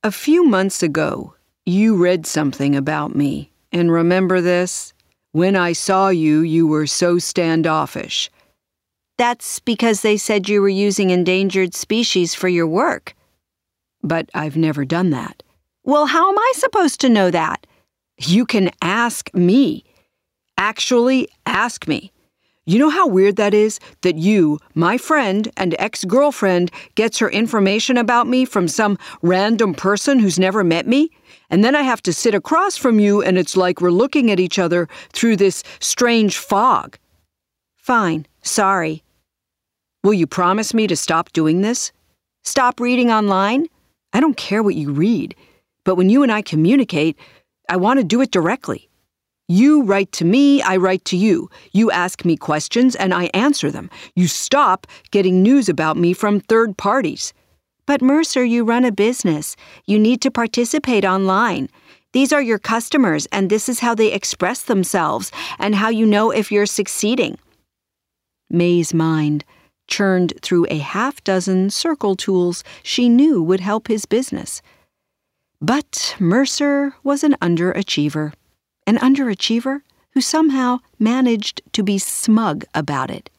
A few months ago, you read something about me. And remember this? When I saw you, you were so standoffish. That's because they said you were using endangered species for your work. But I've never done that. Well, how am I supposed to know that? You can ask me. Actually, ask me. You know how weird that is? That you, my friend and ex-girlfriend, gets her information about me from some random person who's never met me? And then I have to sit across from you and it's like we're looking at each other through this strange fog. Fine, sorry. Will you promise me to stop doing this? Stop reading online? I don't care what you read, but when you and I communicate, I want to do it directly. You write to me, I write to you. You ask me questions and I answer them. You stop getting news about me from third parties. But Mercer, you run a business. You need to participate online. These are your customers and this is how they express themselves and how you know if you're succeeding. May's mind churned through a half-dozen circle tools she knew would help his business. But Mercer was an underachiever who somehow managed to be smug about it.